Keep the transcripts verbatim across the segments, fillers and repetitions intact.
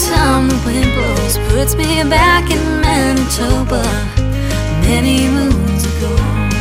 time the wind blows puts me back in Manitoba many moons ago.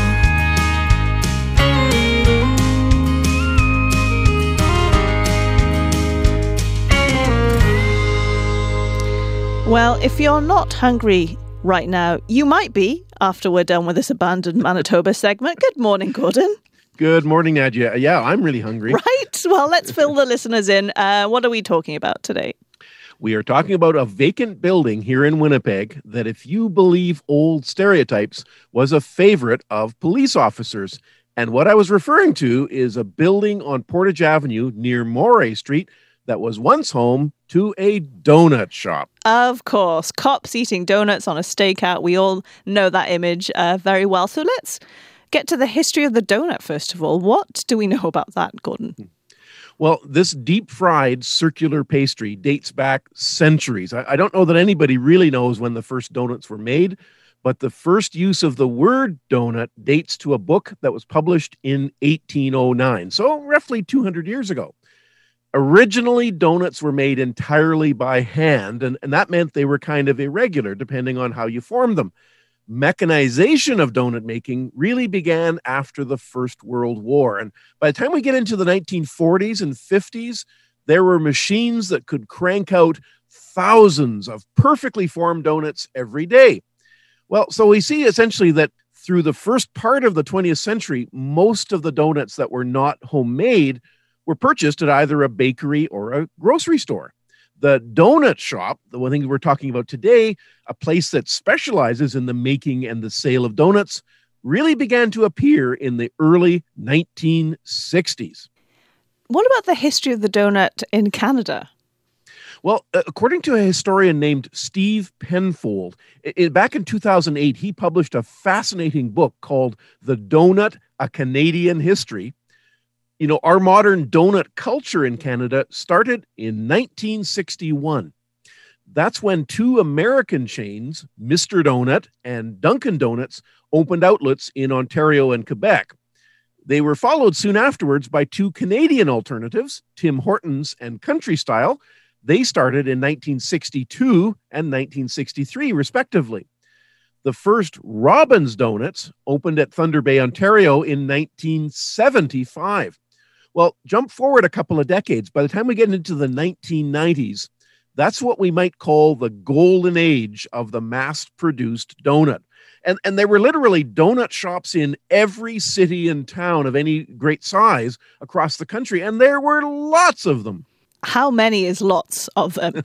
Well, if you're not hungry right now, you might be after we're done with this abandoned Manitoba segment. Good morning, Gordon. Good morning, Nadia. Yeah, I'm really hungry. Right. Well, let's fill the listeners in. Uh, what are we talking about today? We are talking about a vacant building here in Winnipeg that, if you believe old stereotypes, was a favorite of police officers. And what I was referring to is a building on Portage Avenue near Moray Street that was once home to a donut shop. Of course. Cops eating donuts on a stakeout. We all know that image uh, very well. So let's get to the history of the donut, first of all. What do we know about that, Gordon? Well, this deep-fried circular pastry dates back centuries. I, I don't know that anybody really knows when the first donuts were made, but the first use of the word donut dates to a book that was published in eighteen oh nine, so roughly two hundred years ago. Originally, donuts were made entirely by hand, and, and that meant they were kind of irregular, depending on how you formed them. Mechanization of donut making really began after the First World War. And by the time we get into the nineteen forties and fifties, there were machines that could crank out thousands of perfectly formed donuts every day. Well, so we see essentially that through the first part of the twentieth century, most of the donuts that were not homemade were purchased at either a bakery or a grocery store. The donut shop, the one thing we're talking about today, a place that specializes in the making and the sale of donuts, really began to appear in the early nineteen sixties. What about the history of the donut in Canada? Well, according to a historian named Steve Penfold, it, back in two thousand eight, he published a fascinating book called The Donut, A Canadian History. You know, our modern donut culture in Canada started in nineteen sixty-one. That's when two American chains, Mister Donut and Dunkin' Donuts, opened outlets in Ontario and Quebec. They were followed soon afterwards by two Canadian alternatives, Tim Hortons and Country Style. They started in nineteen sixty-two and nineteen sixty-three, respectively. The first Robbins Donuts opened at Thunder Bay, Ontario in nineteen seventy-five. Well, jump forward a couple of decades. By the time we get into the nineteen nineties, that's what we might call the golden age of the mass-produced donut. And, and there were literally donut shops in every city and town of any great size across the country, and there were lots of them. How many is lots of them?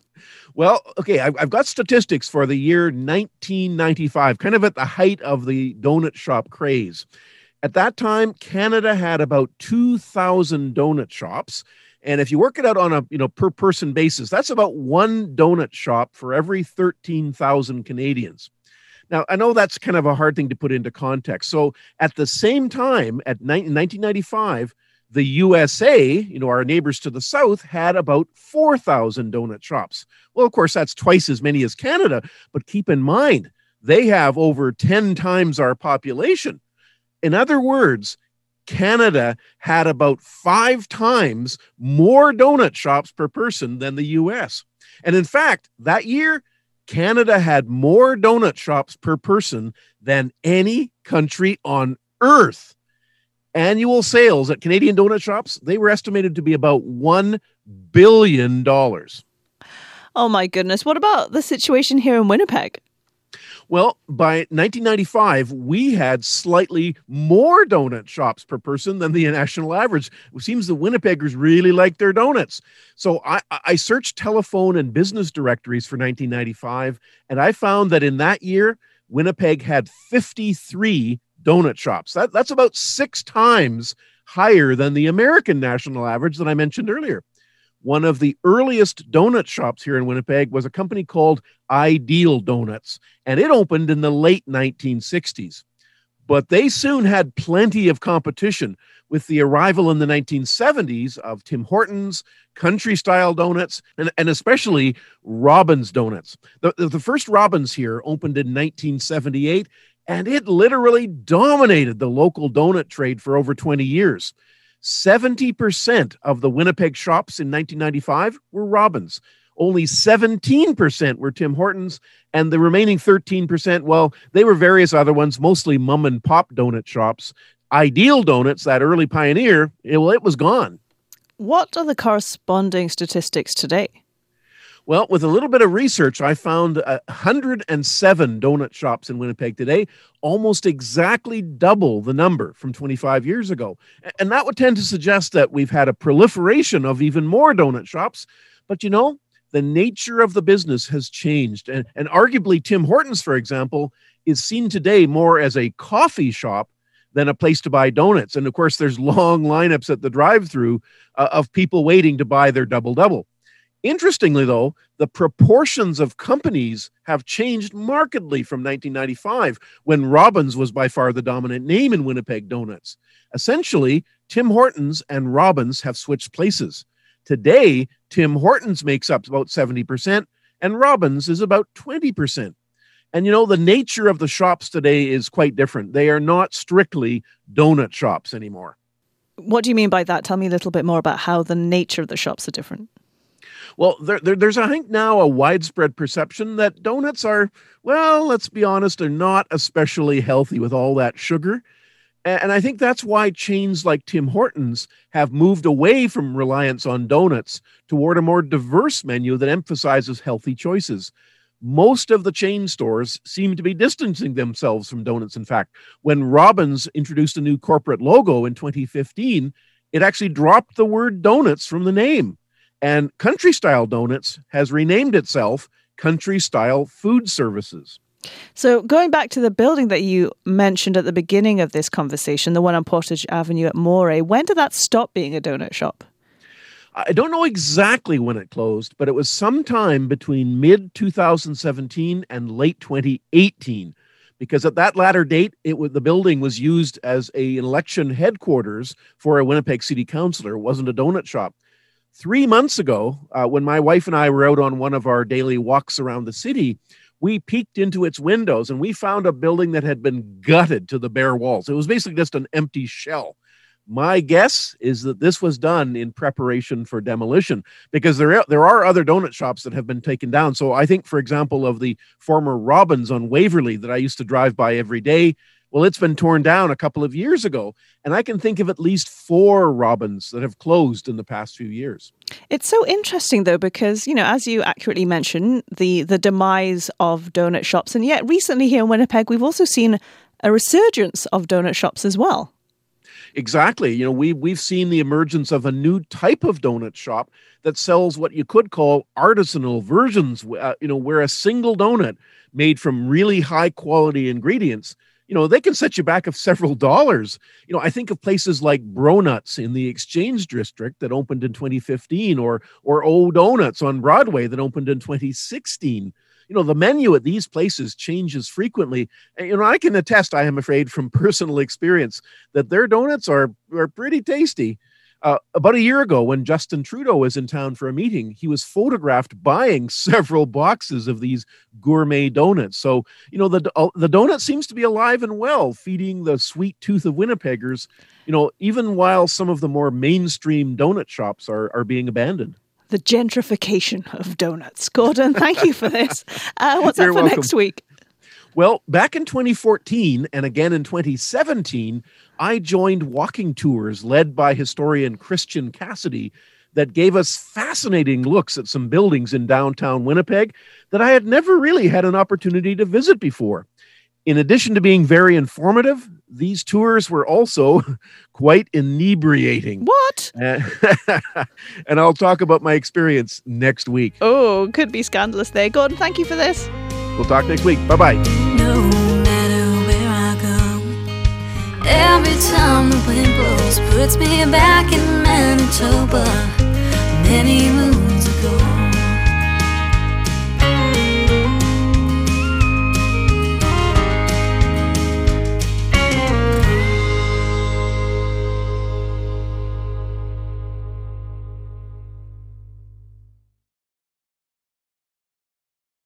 Well, okay, I've, I've got statistics for the year nineteen ninety-five, kind of at the height of the donut shop craze. At that time, Canada had about two thousand donut shops. And if you work it out on a you know per person basis, that's about one donut shop for every thirteen thousand Canadians. Now, I know that's kind of a hard thing to put into context. So at the same time, at nineteen ninety-five, the U S A, you know, our neighbors to the south, had about four thousand donut shops. Well, of course, that's twice as many as Canada. But keep in mind, they have over ten times our population. In other words, Canada had about five times more donut shops per person than the U S. And in fact, that year, Canada had more donut shops per person than any country on earth. Annual sales at Canadian donut shops, they were estimated to be about one billion dollars. Oh my goodness. What about the situation here in Winnipeg? Well, by nineteen ninety-five, we had slightly more donut shops per person than the national average. It seems the Winnipeggers really like their donuts. So I, I searched telephone and business directories for nineteen ninety-five, and I found that in that year, Winnipeg had fifty-three donut shops. That, that's about six times higher than the American national average that I mentioned earlier. One of the earliest donut shops here in Winnipeg was a company called Ideal Donuts, and it opened in the late nineteen sixties. But they soon had plenty of competition with the arrival in the nineteen seventies of Tim Hortons, Country Style Donuts, and, and especially Robbins Donuts. The, the first Robbins here opened in nineteen seventy-eight, and it literally dominated the local donut trade for over twenty years. seventy percent of the Winnipeg shops in nineteen ninety-five were Robbins. Only seventeen percent were Tim Hortons, and the remaining thirteen percent, well, they were various other ones, mostly mom and pop donut shops. Ideal Donuts, that early pioneer, it, well, it was gone. What are the corresponding statistics today? Well, with a little bit of research, I found one hundred seven donut shops in Winnipeg today, almost exactly double the number from twenty-five years ago. And that would tend to suggest that we've had a proliferation of even more donut shops. But you know, the nature of the business has changed. And, and arguably, Tim Hortons, for example, is seen today more as a coffee shop than a place to buy donuts. And of course, there's long lineups at the drive-thru uh, of people waiting to buy their double-double. Interestingly, though, the proportions of companies have changed markedly from nineteen ninety-five, when Robbins was by far the dominant name in Winnipeg donuts. Essentially, Tim Hortons and Robbins have switched places. Today, Tim Hortons makes up about seventy percent, and Robbins is about twenty percent. And you know, the nature of the shops today is quite different. They are not strictly donut shops anymore. What do you mean by that? Tell me a little bit more about how the nature of the shops are different. Well, there, there, there's, I think, now a widespread perception that donuts are, well, let's be honest, they're not especially healthy with all that sugar. And I think that's why chains like Tim Hortons have moved away from reliance on donuts toward a more diverse menu that emphasizes healthy choices. Most of the chain stores seem to be distancing themselves from donuts. In fact, when Robbins introduced a new corporate logo in twenty fifteen, it actually dropped the word donuts from the name. And Country Style Donuts has renamed itself Country Style Food Services. So going back to the building that you mentioned at the beginning of this conversation, the one on Portage Avenue at Moray, when did that stop being a donut shop? I don't know exactly when it closed, but it was sometime between mid twenty seventeen and late twenty eighteen, because at that latter date, it was, the building was used as an election headquarters for a Winnipeg City Councillor. It wasn't a donut shop. Three months ago, uh, when my wife and I were out on one of our daily walks around the city, we peeked into its windows and we found a building that had been gutted to the bare walls. It was basically just an empty shell. My guess is that this was done in preparation for demolition, because there are, there are other donut shops that have been taken down. So I think, for example, of the former Robbins on Waverly that I used to drive by every day, well, it's been torn down a couple of years ago, and I can think of at least four Robbins that have closed in the past few years. It's so interesting, though, because, you know, as you accurately mentioned, the, the demise of donut shops, and yet recently here in Winnipeg, we've also seen a resurgence of donut shops as well. Exactly. You know, we, we've seen the emergence of a new type of donut shop that sells what you could call artisanal versions, uh, you know, where a single donut made from really high quality ingredients, you know, they can set you back of several dollars. You know, I think of places like Bronuts in the Exchange District that opened in twenty fifteen, or or O Donuts on Broadway that opened in twenty sixteen. You know, the menu at these places changes frequently. And, you know, I can attest, I am afraid, from personal experience, that their donuts are, are pretty tasty. Uh, about a year ago, when Justin Trudeau was in town for a meeting, he was photographed buying several boxes of these gourmet donuts. So, you know, the uh, the donut seems to be alive and well, feeding the sweet tooth of Winnipeggers, you know, even while some of the more mainstream donut shops are, are being abandoned. The gentrification of donuts. Gordon, thank you for this. Uh, what's You're up for welcome. next week? Well, back in twenty fourteen and again in twenty seventeen, I joined walking tours led by historian Christian Cassidy that gave us fascinating looks at some buildings in downtown Winnipeg that I had never really had an opportunity to visit before. In addition to being very informative, these tours were also quite inebriating. What? Uh, and I'll talk about my experience next week. Oh, could be scandalous there. Gordon, thank you for this. We'll talk next week. Bye-bye. No matter where I go, every time the wind blows puts me back in Manitoba. Many moons